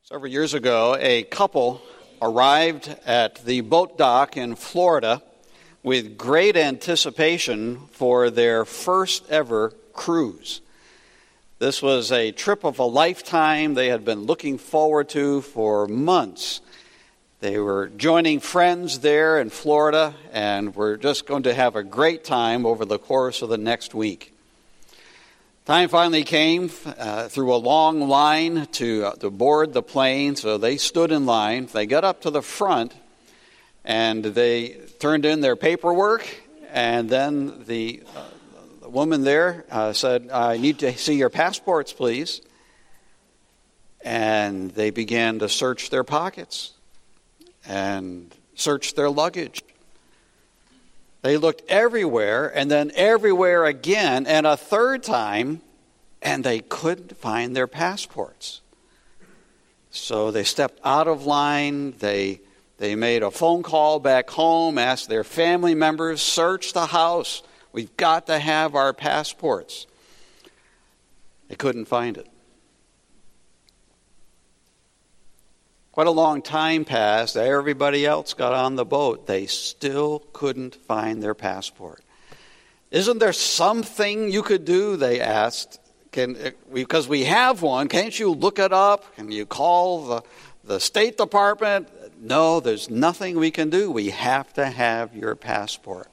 Several years ago, a couple arrived at the boat dock in Florida with great anticipation for their first ever cruise. This was a trip of a lifetime they had been looking forward to for months. They were joining friends there in Florida and were just going to have a great time over the course of the next week. Time finally came through a long line to board the plane, so they stood in line. They got up to the front, and they turned in their paperwork, and then the woman there said, "I need to see your passports, please." And they began to search their pockets and search their luggage. They looked everywhere and then everywhere again and a third time, and they couldn't find their passports. So they stepped out of line. They made a phone call back home, asked their family members, search the house. We've got to have our passports. They couldn't find it. Quite a long time passed. Everybody else got on the boat. They still couldn't find their passport. "Isn't there something you could do?" they asked. Because we have one, can't you look it up? Can you call the State Department? "No, there's nothing we can do. We have to have your passport."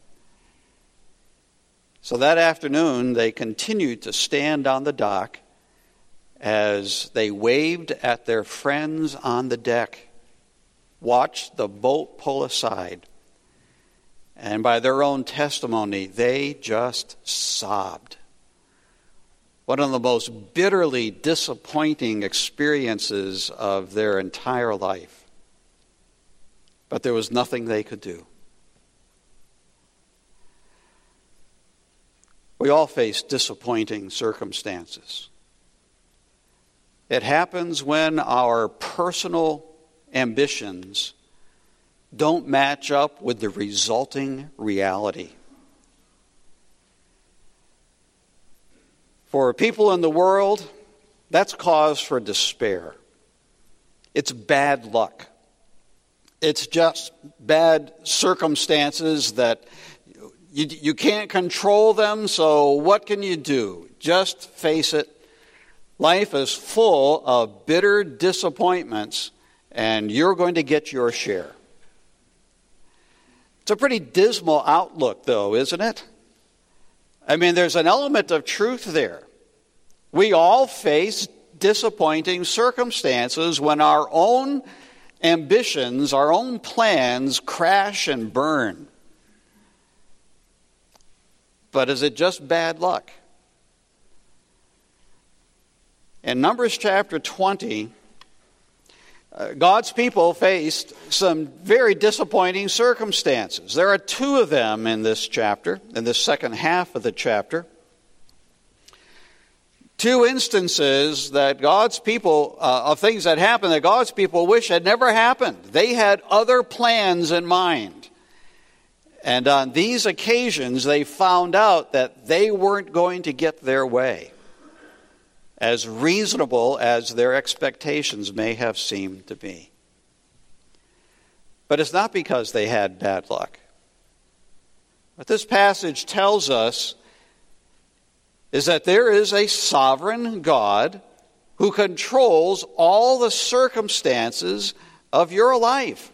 So that afternoon, they continued to stand on the dock as they waved at their friends on the deck, watched the boat pull aside, and by their own testimony, they just sobbed. One of the most bitterly disappointing experiences of their entire life. But there was nothing they could do. We all face disappointing circumstances. It happens when our personal ambitions don't match up with the resulting reality. For people in the world, that's cause for despair. It's bad luck. It's just bad circumstances that you can't control them, so what can you do? Just face it. Life is full of bitter disappointments, and you're going to get your share. It's a pretty dismal outlook, though, isn't it? I mean, there's an element of truth there. We all face disappointing circumstances when our own ambitions, our own plans crash and burn. But is it just bad luck? In Numbers chapter 20, God's people faced some very disappointing circumstances. There are two of them in this chapter, in this second half of the chapter. Two instances that God's people, of things that happened that God's people wish had never happened. They had other plans in mind. And on these occasions, they found out that they weren't going to get their way, as reasonable as their expectations may have seemed to be. But it's not because they had bad luck. What this passage tells us is that there is a sovereign God who controls all the circumstances of your life.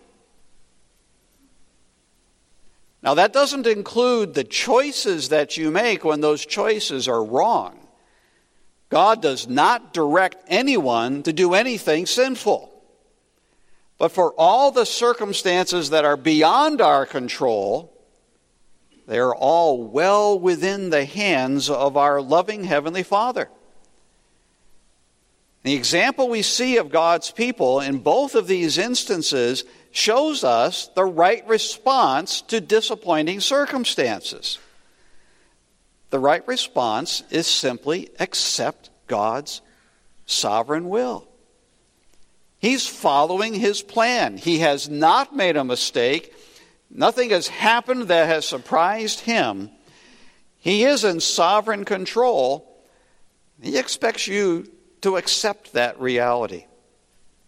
Now, that doesn't include the choices that you make when those choices are wrong. God does not direct anyone to do anything sinful. But for all the circumstances that are beyond our control, they are all well within the hands of our loving Heavenly Father. The example we see of God's people in both of these instances shows us the right response to disappointing circumstances. The right response is simply accept God's sovereign will. He's following His plan. He has not made a mistake. Nothing has happened that has surprised Him. He is in sovereign control. He expects you to accept that reality.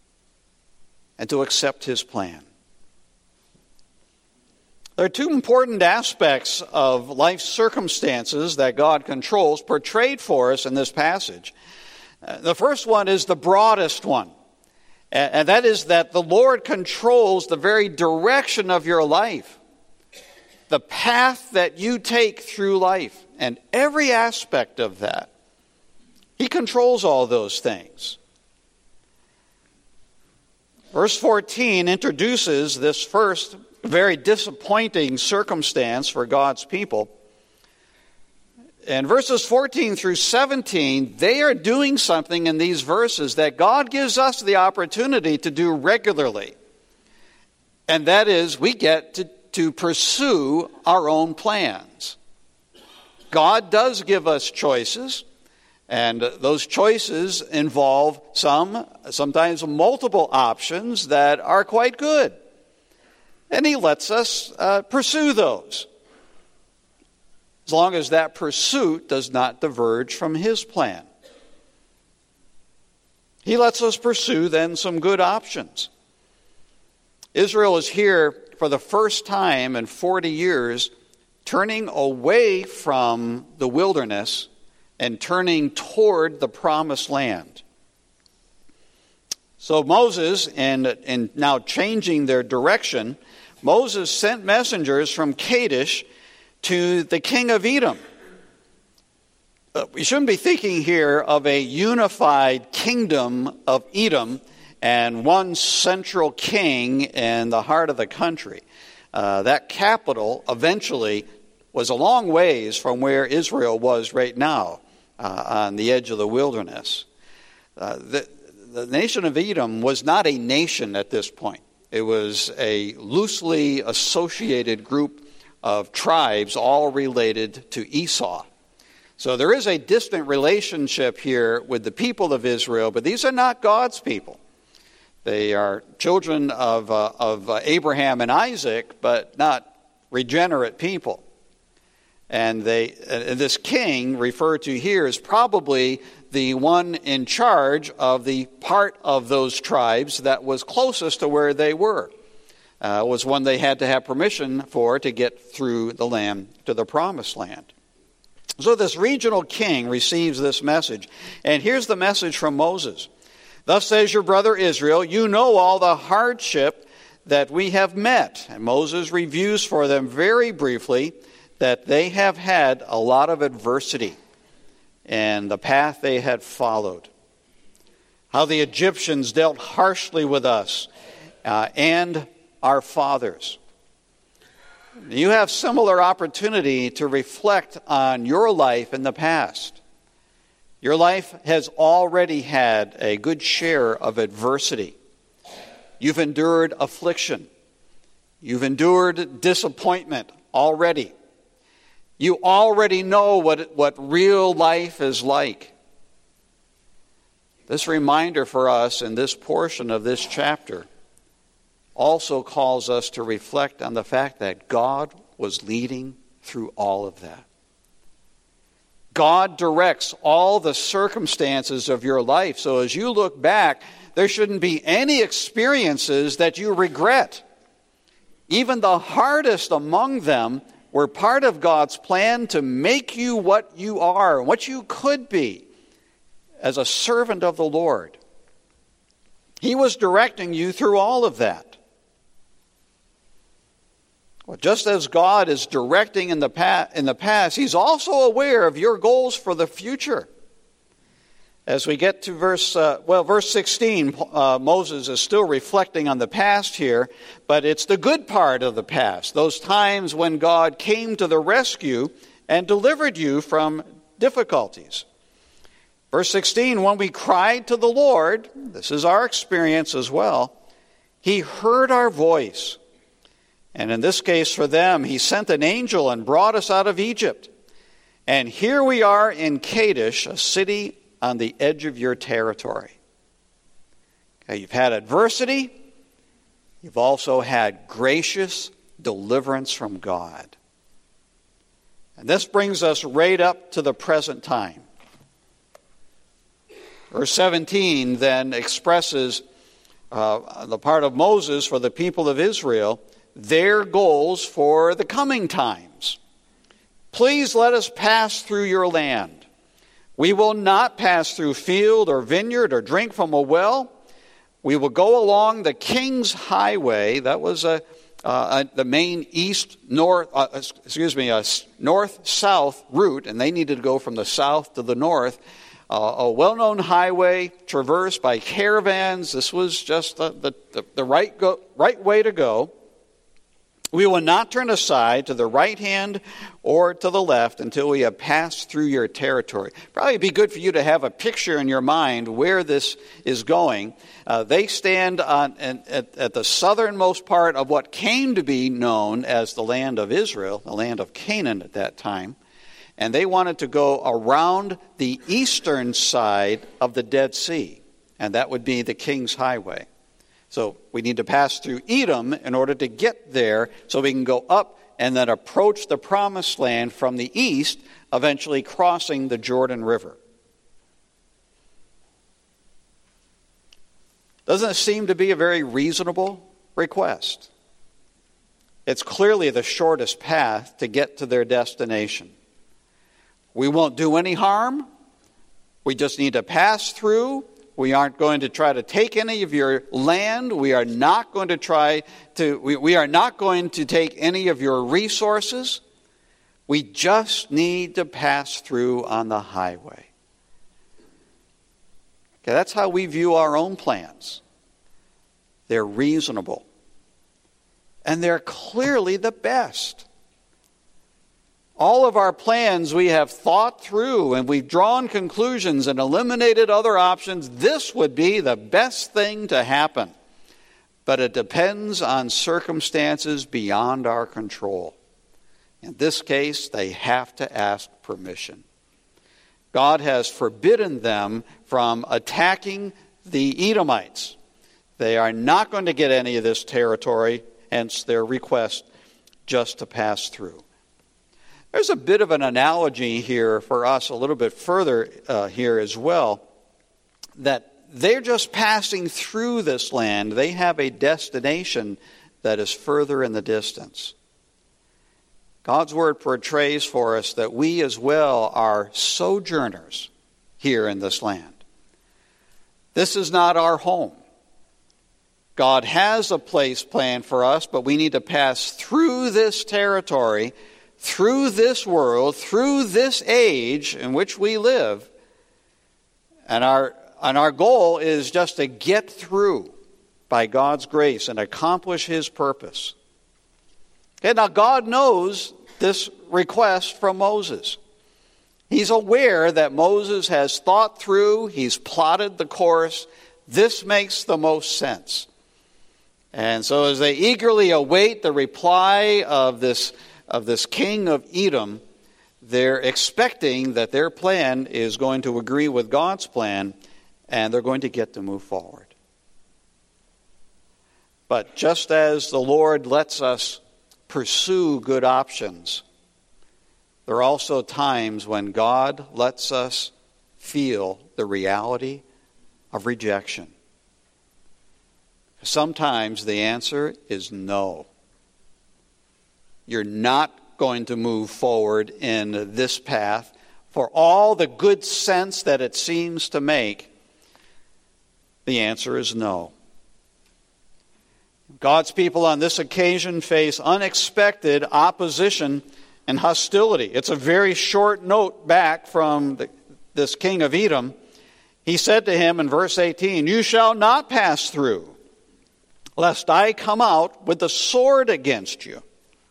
and to accept his plan. There are two important aspects of life's circumstances that God controls portrayed for us in this passage. The first one is the broadest one, and that is that the Lord controls the very direction of your life, the path that you take through life, and every aspect of that. He controls all those things. Verse 14 introduces this first very disappointing circumstance for God's people. In verses 14 through 17, they are doing something in these verses that God gives us the opportunity to do regularly. And that is, we get to pursue our own plans. God does give us choices, and those choices involve sometimes multiple options that are quite good. And he lets us pursue those, as long as that pursuit does not diverge from his plan. He lets us pursue then some good options. Israel is here for the first time in 40 years, turning away from the wilderness and turning toward the promised land. So Moses, in now changing their direction, Moses sent messengers from Kadesh to the king of Edom. We shouldn't be thinking here of a unified kingdom of Edom and one central king in the heart of the country. That capital eventually was a long ways from where Israel was right now, on the edge of the wilderness. The nation of Edom was not a nation at this point. It was a loosely associated group of tribes, all related to Esau. So there is a distant relationship here with the people of Israel, but these are not God's people. They are children of Abraham and Isaac, but not regenerate people. And this king referred to here is probably the one in charge of the part of those tribes that was closest to where they were. Was one they had to have permission for to get through the land to the promised land. So this regional king receives this message. And here's the message from Moses. Thus says your brother Israel, you know all the hardship that we have met. And Moses reviews for them very briefly that they have had a lot of adversity and the path they had followed. How the Egyptians dealt harshly with us and our fathers. You have similar opportunity to reflect on your life in the past. Your life has already had a good share of adversity. You've endured affliction. You've endured disappointment already. You already know what real life is like. This reminder for us in this portion of this chapter also calls us to reflect on the fact that God was leading through all of that. God directs all the circumstances of your life. So as you look back, there shouldn't be any experiences that you regret. Even the hardest among them were part of God's plan to make you what you are, what you could be as a servant of the Lord. He was directing you through all of that. Well, just as God is directing in the past, He's also aware of your goals for the future. As we get to verse 16, Moses is still reflecting on the past here, but it's the good part of the past, those times when God came to the rescue and delivered you from difficulties. Verse 16, when we cried to the Lord, this is our experience as well, He heard our voice. And in this case for them, He sent an angel and brought us out of Egypt. And here we are in Kadesh, a city on the edge of your territory. Okay, you've had adversity. You've also had gracious deliverance from God. And this brings us right up to the present time. Verse 17 then expresses the part of Moses for the people of Israel, their goals for the coming times. Please let us pass through your land. We will not pass through field or vineyard or drink from a well. We will go along the King's Highway. That was the main north-south route, and they needed to go from the south to the north. A well-known highway traversed by caravans. This was just the right way to go. We will not turn aside to the right hand or to the left until we have passed through your territory. Probably be good for you to have a picture in your mind where this is going. They stand at the southernmost part of what came to be known as the land of Israel, the land of Canaan at that time. And they wanted to go around the eastern side of the Dead Sea. And that would be the King's Highway. So we need to pass through Edom in order to get there so we can go up and then approach the Promised Land from the east, eventually crossing the Jordan River. Doesn't it seem to be a very reasonable request? It's clearly the shortest path to get to their destination. We won't do any harm. We just need to pass through. We aren't going to try to take any of your land. We are not going to take any of your resources. We just need to pass through on the highway. Okay, that's how we view our own plans. They're reasonable. And they're clearly the best. All of our plans we have thought through and we've drawn conclusions and eliminated other options. This would be the best thing to happen. But it depends on circumstances beyond our control. In this case, they have to ask permission. God has forbidden them from attacking the Edomites. They are not going to get any of this territory, hence their request just to pass through. There's a bit of an analogy here for us a little bit further here as well, that they're just passing through this land. They have a destination that is further in the distance. God's word portrays for us that we as well are sojourners here in this land. This is not our home. God has a place planned for us, but we need to pass through this territory, through this world, through this age in which we live. And our goal is just to get through by God's grace and accomplish His purpose. Okay, now God knows this request from Moses. He's aware that Moses has thought through, he's plotted the course. This makes the most sense. And so as they eagerly await the reply of this king of Edom, they're expecting that their plan is going to agree with God's plan, and they're going to get to move forward. But just as the Lord lets us pursue good options, there are also times when God lets us feel the reality of rejection. Sometimes the answer is no. You're not going to move forward in this path for all the good sense that it seems to make. The answer is no. God's people on this occasion face unexpected opposition and hostility. It's a very short note back from this king of Edom. He said to him in verse 18, "You shall not pass through, lest I come out with the sword against you."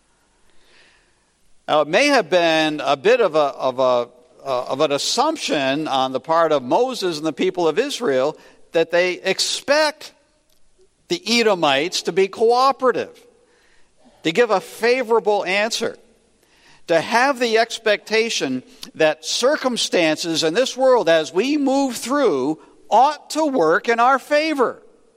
Now, it may have been a bit of an assumption on the part of Moses and the people of Israel that they expect the Edomites to be cooperative, to give a favorable answer, to have the expectation that circumstances in this world as we move through ought to work in our favor.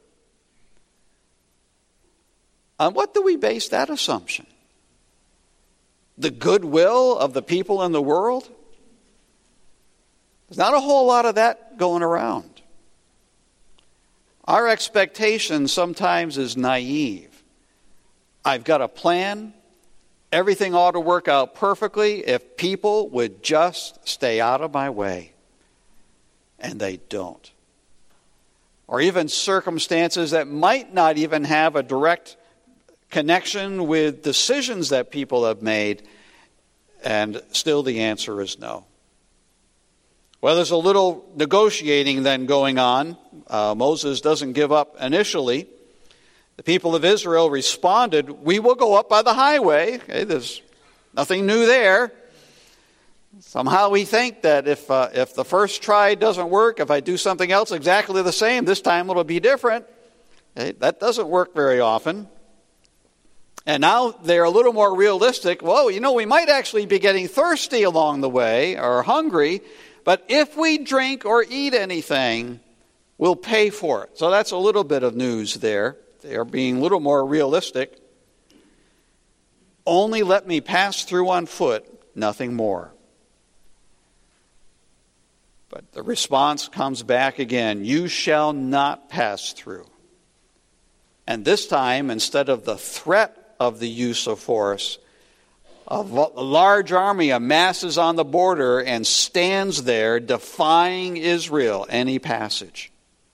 On what do we base that assumption? The goodwill of the people in the world? There's not a whole lot of that going around. Our expectation sometimes is naive. I've got a plan. Everything ought to work out perfectly if people would just stay out of my way. And they don't. Or even circumstances that might not even have a direct connection with decisions that people have made, and still the answer is no. Well, there's a little negotiating then going on. Moses doesn't give up initially. The people of Israel responded, "We will go up by the highway." Okay, there's nothing new there. Somehow we think that if the first try doesn't work, if I do something else exactly the same, this time it'll be different. Okay, that doesn't work very often. And now they're a little more realistic. Well, we might actually be getting thirsty along the way or hungry, but if we drink or eat anything, we'll pay for it. So that's a little bit of news there. They are being a little more realistic. Only let me pass through on foot, nothing more. But the response comes back again, "You shall not pass through." And this time, instead of the threat of the use of force, a large army amasses on the border and stands there defying Israel any passage.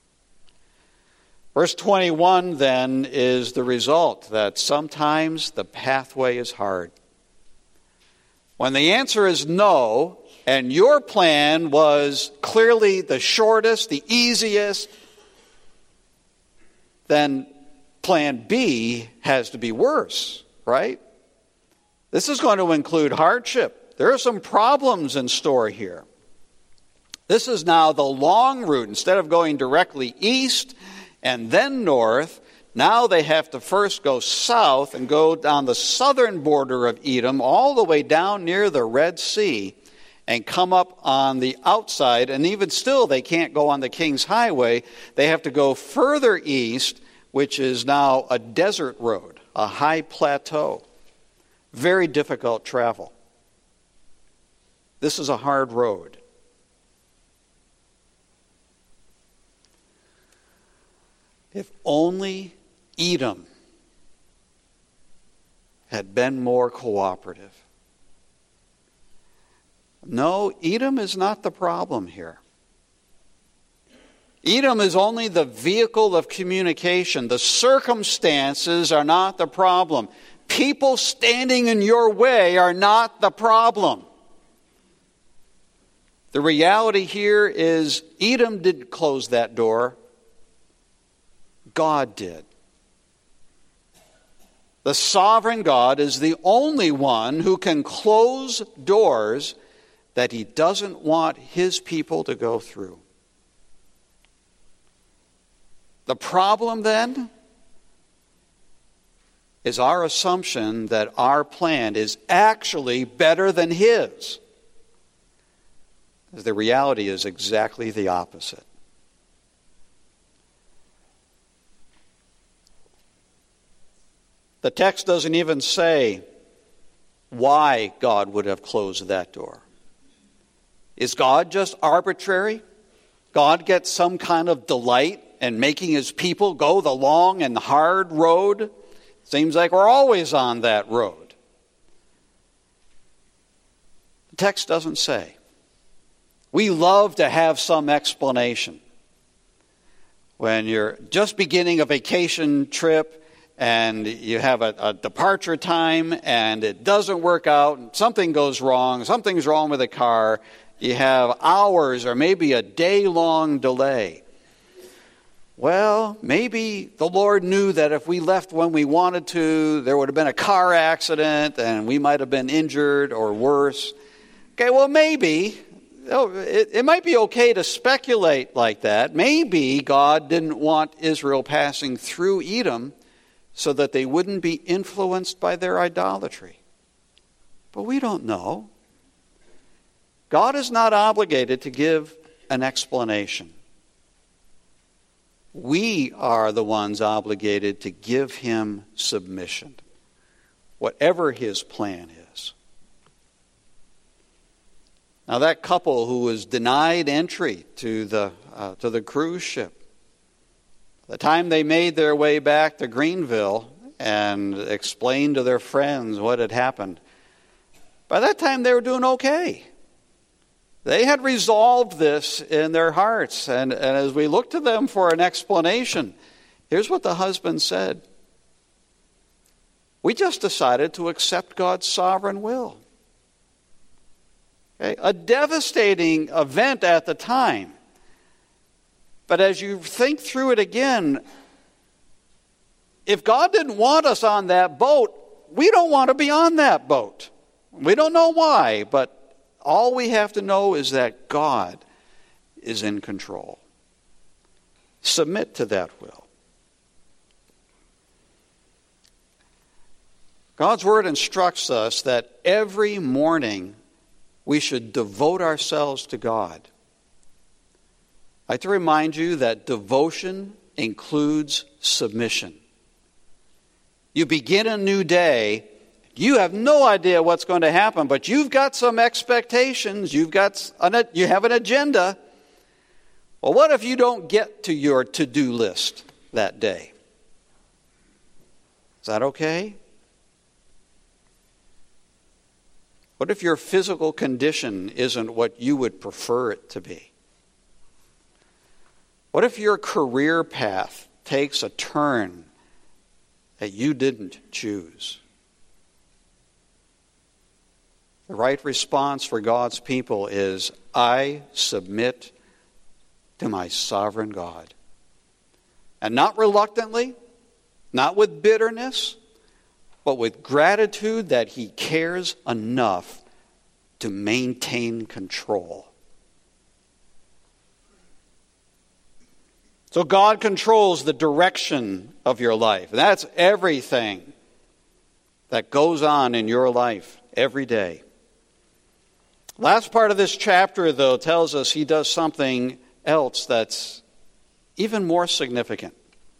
Verse 21 then is the result that sometimes the pathway is hard. When the answer is no, and your plan was clearly the shortest, the easiest, then plan B has to be worse, right? This is going to include hardship. There are some problems in store here. This is now the long route. Instead of going directly east and then north, now they have to first go south and go down the southern border of Edom all the way down near the Red Sea and come up on the outside. And even still, they can't go on the King's Highway. They have to go further east, which is now a desert road, a high plateau. Very difficult travel. This is a hard road. If only Edom had been more cooperative. No, Edom is not the problem here. Edom is only the vehicle of communication. The circumstances are not the problem. People standing in your way are not the problem. The reality here is Edom didn't close that door. God did. The sovereign God is the only one who can close doors that he doesn't want his people to go through. The problem then is our assumption that our plan is actually better than his. The reality is exactly the opposite. The text doesn't even say why God would have closed that door. Is God just arbitrary? God gets some kind of delight in making his people go the long and hard road? Seems like we're always on that road. The text doesn't say. We love to have some explanation. When you're just beginning a vacation trip and you have a departure time and it doesn't work out, and something goes wrong, something's wrong with the car, you have hours or maybe a day-long delay. Well, maybe the Lord knew that if we left when we wanted to, there would have been a car accident and we might have been injured or worse. Okay, well, maybe. It might be okay to speculate like that. Maybe God didn't want Israel passing through Edom so that they wouldn't be influenced by their idolatry. But we don't know. God is not obligated to give an explanation. We are the ones obligated to give him submission, whatever his plan is. Now, that couple who was denied entry to the cruise ship, The time they made their way back to Greenville and explained to their friends what had happened, by that time they were doing okay. They had resolved this in their hearts. And as we looked to them for an explanation, here's what the husband said. We just decided to accept God's sovereign will. Okay? A devastating event at the time. But as you think through it again, if God didn't want us on that boat, we don't want to be on that boat. We don't know why, but all we have to know is that God is in control. Submit to that will. God's word instructs us that every morning we should devote ourselves to God. I'd like to remind you that devotion includes submission. You begin a new day, you have no idea what's going to happen, but you've got some expectations, you have an agenda. Well, what if you don't get to your to-do list that day? Is that okay? What if your physical condition isn't what you would prefer it to be? What if your career path takes a turn that you didn't choose? The right response for God's people is, I submit to my sovereign God. And not reluctantly, not with bitterness, but with gratitude that He cares enough to maintain control. So God controls the direction of your life. That's everything that goes on in your life every day. Last part of this chapter, though, tells us He does something else that's even more significant.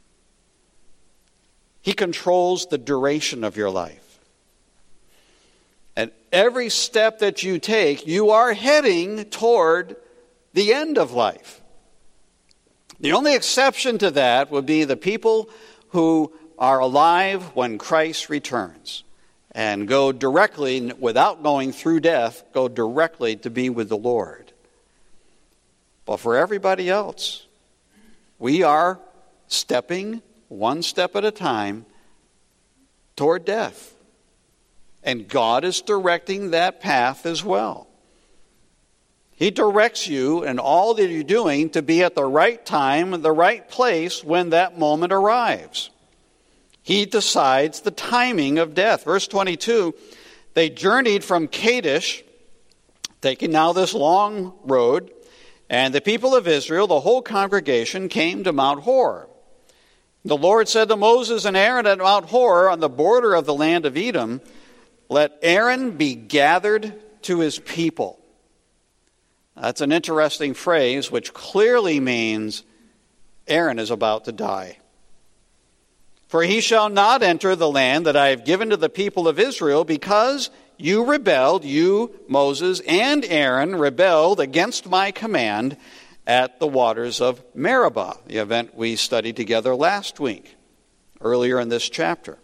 He controls the duration of your life. And every step that you take, you are heading toward the end of life. The only exception to that would be the people who are alive when Christ returns and go directly, without going through death, go directly to be with the Lord. But for everybody else, we are stepping one step at a time toward death. And God is directing that path as well. He directs you and all that you're doing to be at the right time and the right place when that moment arrives. He decides the timing of death. Verse 22, they journeyed from Kadesh, taking now this long road, and the people of Israel, the whole congregation, came to Mount Hor. The Lord said to Moses and Aaron at Mount Hor on the border of the land of Edom, let Aaron be gathered to his people. That's an interesting phrase which clearly means Aaron is about to die. For he shall not enter the land that I have given to the people of Israel, because you rebelled, you, Moses, and Aaron rebelled against my command at the waters of Meribah, the event we studied together last week, earlier in this chapter.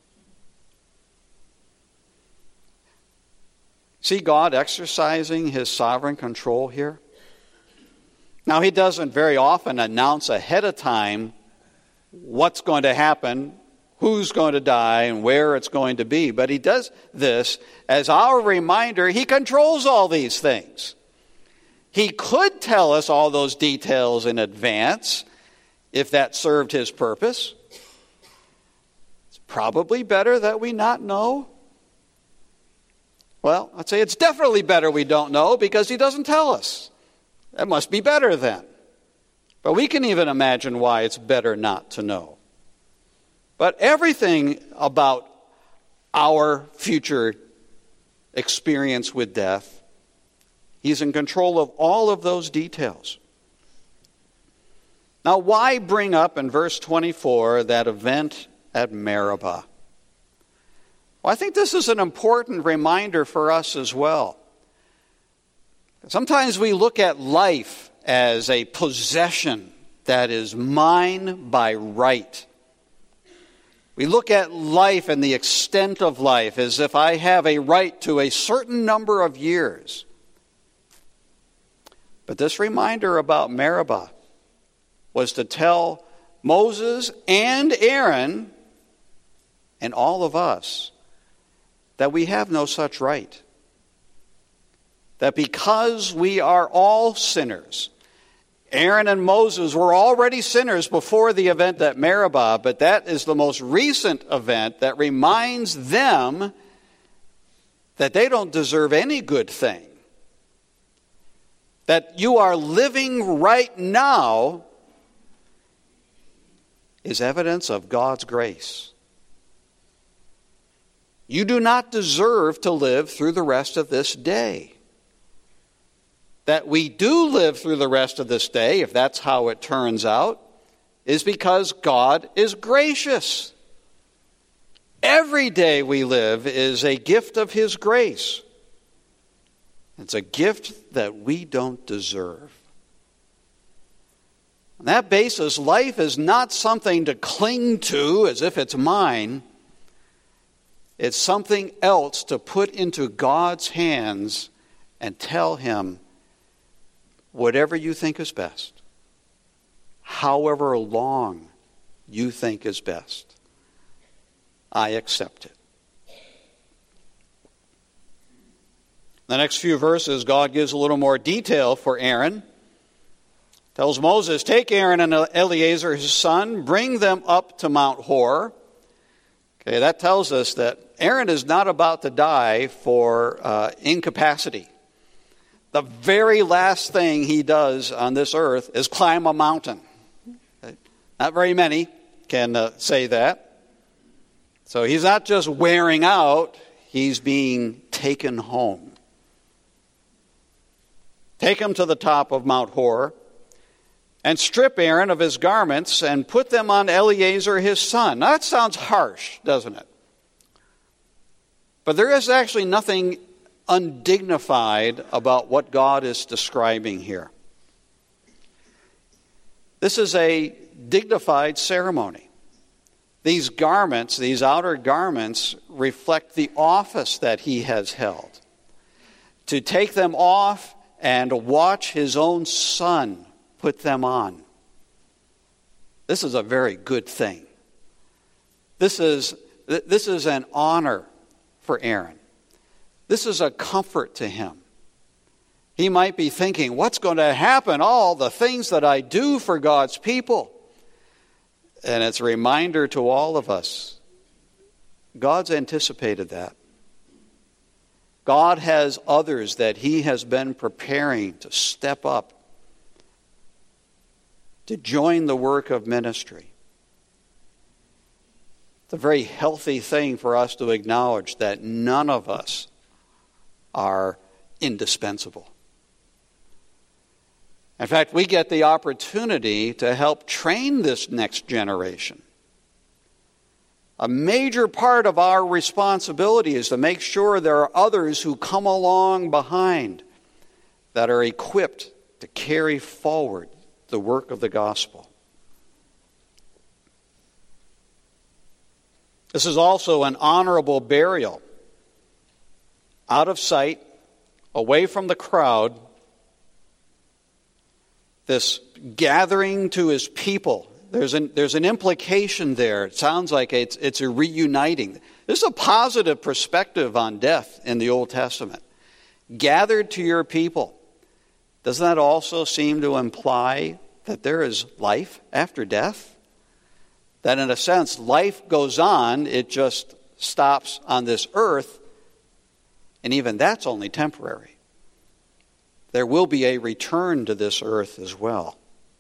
See God exercising His sovereign control here? Now, He doesn't very often announce ahead of time what's going to happen, who's going to die, and where it's going to be. But He does this as our reminder. He controls all these things. He could tell us all those details in advance if that served His purpose. It's probably better that we not know. Well, I'd say it's definitely better we don't know, because He doesn't tell us. That must be better then. But we can even imagine why it's better not to know. But everything about our future experience with death, He's in control of all of those details. Now, why bring up in verse 24 that event at Meribah? Well, I think this is an important reminder for us as well. Sometimes we look at life as a possession that is mine by right. We look at life and the extent of life as if I have a right to a certain number of years. But this reminder about Meribah was to tell Moses and Aaron and all of us that we have no such right. That because we are all sinners, Aaron and Moses were already sinners before the event at Meribah, but that is the most recent event that reminds them that they don't deserve any good thing. That you are living right now is evidence of God's grace. You do not deserve to live through the rest of this day. That we do live through the rest of this day, if that's how it turns out, is because God is gracious. Every day we live is a gift of His grace. It's a gift that we don't deserve. On that basis, life is not something to cling to as if it's mine. It's something else to put into God's hands and tell Him, whatever you think is best, however long you think is best, I accept it. The next few verses, God gives a little more detail for Aaron. Tells Moses, take Aaron and Eleazar his son, bring them up to Mount Hor. Okay, that tells us that Aaron is not about to die for incapacity. The very last thing he does on this earth is climb a mountain. Okay? Not very many can say that. So he's not just wearing out, he's being taken home. Take him to the top of Mount Hor and strip Aaron of his garments and put them on Eleazar his son. Now that sounds harsh, doesn't it? But there is actually nothing undignified about what God is describing here. This is a dignified ceremony. These garments, these outer garments, reflect the office that he has held. To take them off and watch his own son put them on. This is a very good thing. This is an honor for Aaron. This is a comfort to him. He might be thinking, what's going to happen? All the things that I do for God's people. And it's a reminder to all of us, God's anticipated that. God has others that He has been preparing to step up, to join the work of ministry. It's a very healthy thing for us to acknowledge that none of us are indispensable. In fact, we get the opportunity to help train this next generation. A major part of our responsibility is to make sure there are others who come along behind that are equipped to carry forward the work of the gospel. This is also an honorable burial. Out of sight, away from the crowd, this gathering to his people. There's an implication there. It sounds like it's a reuniting. This is a positive perspective on death in the Old Testament. Gathered to your people. Doesn't that also seem to imply that there is life after death? That in a sense, life goes on, it just stops on this earth, and even that's only temporary. There will be a return to this earth as well.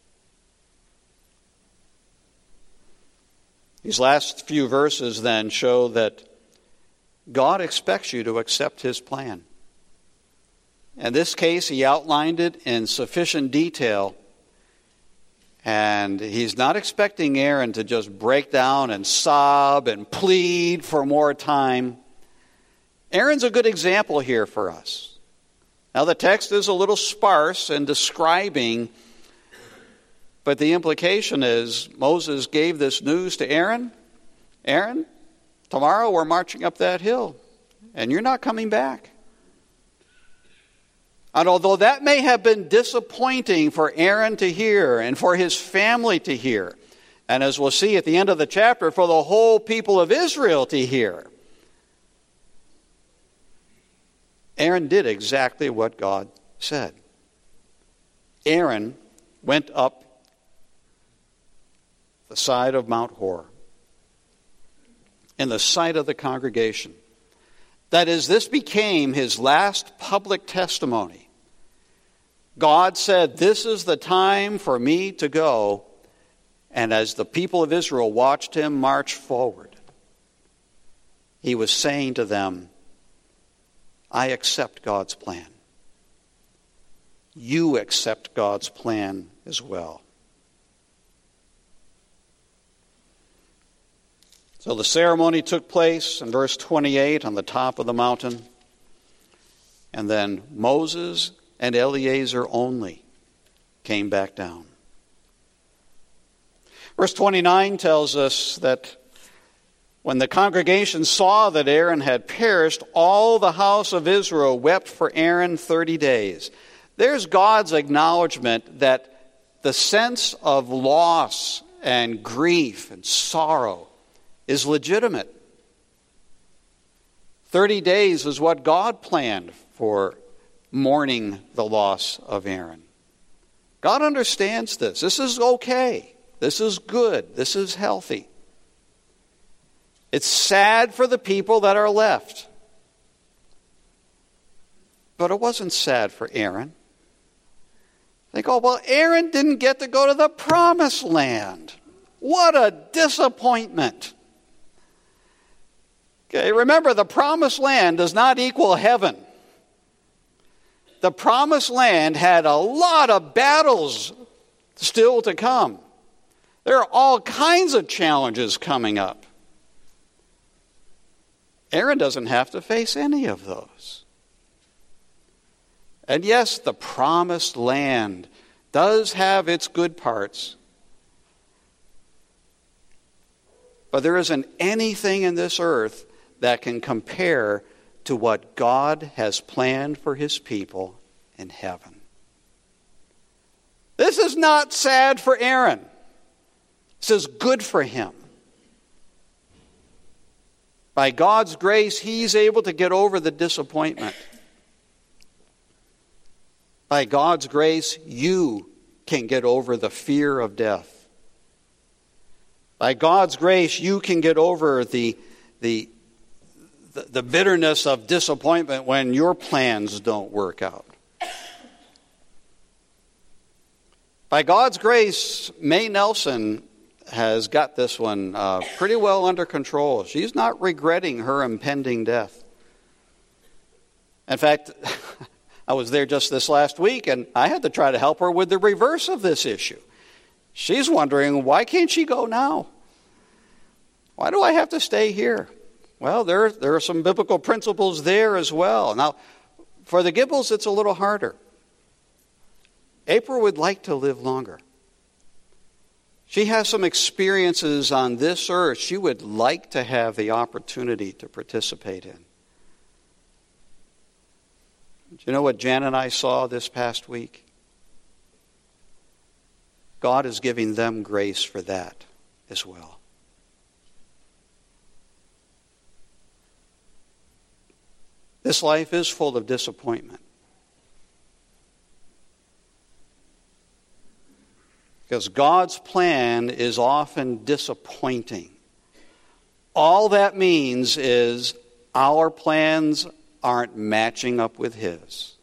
These last few verses then show that God expects you to accept His plan. In this case, He outlined it in sufficient detail, and He's not expecting Aaron to just break down and sob and plead for more time. Aaron's a good example here for us. Now, the text is a little sparse in describing But the implication is Moses gave this news to Aaron. Aaron, tomorrow we're marching up that hill, and you're not coming back. And although that may have been disappointing for Aaron to hear and for his family to hear, and as we'll see at the end of the chapter, for the whole people of Israel to hear, Aaron did exactly what God said. Aaron went up the side of Mount Hor in the sight of the congregation. That is, this became his last public testimony. God said, "This is the time for me to go." And as the people of Israel watched him march forward, he was saying to them, I accept God's plan. You accept God's plan as well. So the ceremony took place in verse 28 on the top of the mountain. And then Moses and Eleazar only came back down. Verse 29 tells us that when the congregation saw that Aaron had perished, all the house of Israel wept for Aaron 30 days. There's God's acknowledgement that the sense of loss and grief and sorrow is legitimate. 30 days is what God planned for mourning the loss of Aaron. God understands this. This is okay. This is good. This is healthy. It's sad for the people that are left. But it wasn't sad for Aaron. They go, well, Aaron didn't get to go to the promised land. What a disappointment. Okay, remember, the promised land does not equal heaven. The promised land had a lot of battles still to come. There are all kinds of challenges coming up. Aaron doesn't have to face any of those. And yes, the promised land does have its good parts. But there isn't anything in this earth that can compare to what God has planned for his people in heaven. This is not sad for Aaron. This is good for him. By God's grace, he's able to get over the disappointment. By God's grace, you can get over the fear of death. By God's grace, you can get over the bitterness of disappointment when your plans don't work out. By God's grace, Mae Nelson has got this one pretty well under control. She's not regretting her impending death. In fact, I was there just this last week, and I had to try to help her with the reverse of this issue. She's wondering, why can't she go now? Why do I have to stay here? Well, there are some biblical principles there as well. Now, for the Gibbles, it's a little harder. April would like to live longer. She has some experiences on this earth she would like to have the opportunity to participate in. Do you know what Jan and I saw this past week? God is giving them grace for that as well. This life is full of disappointment. Because God's plan is often disappointing. All that means is our plans aren't matching up with his.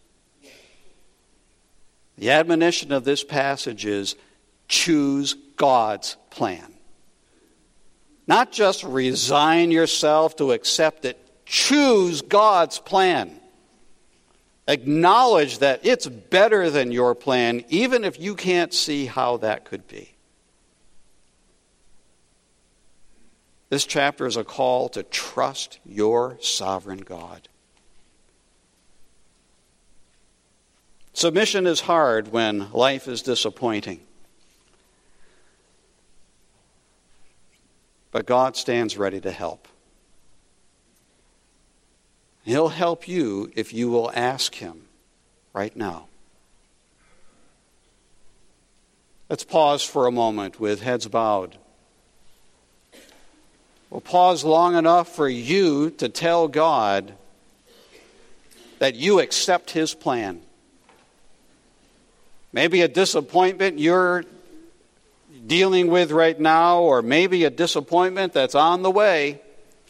The admonition of this passage is choose God's plan. Not just resign yourself to accept it. Choose God's plan. Acknowledge that it's better than your plan, even if you can't see how that could be. This chapter is a call to trust your sovereign God. Submission is hard when life is disappointing. but God stands ready to help. He'll help you if you will ask him right now. Let's pause for a moment with heads bowed. We'll pause long enough for you to tell God that you accept his plan. Maybe a disappointment you're dealing with right now, or maybe a disappointment that's on the way.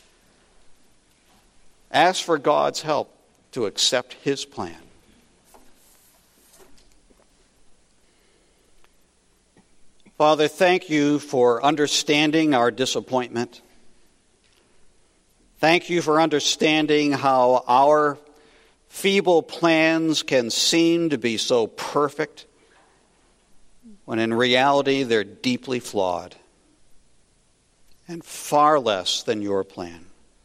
Ask for God's help to accept his plan. Father, thank you for understanding our disappointment. Thank you for understanding how our feeble plans can seem to be so perfect, when in reality they're deeply flawed and far less than your plan.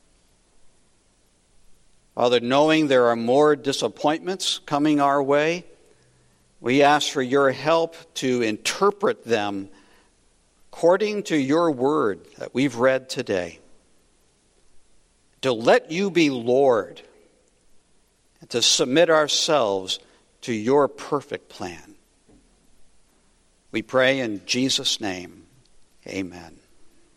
Father, knowing there are more disappointments coming our way, we ask for your help to interpret them according to your word that we've read today. To let you be Lord, and to submit ourselves to your perfect plan. We pray in Jesus' name, amen.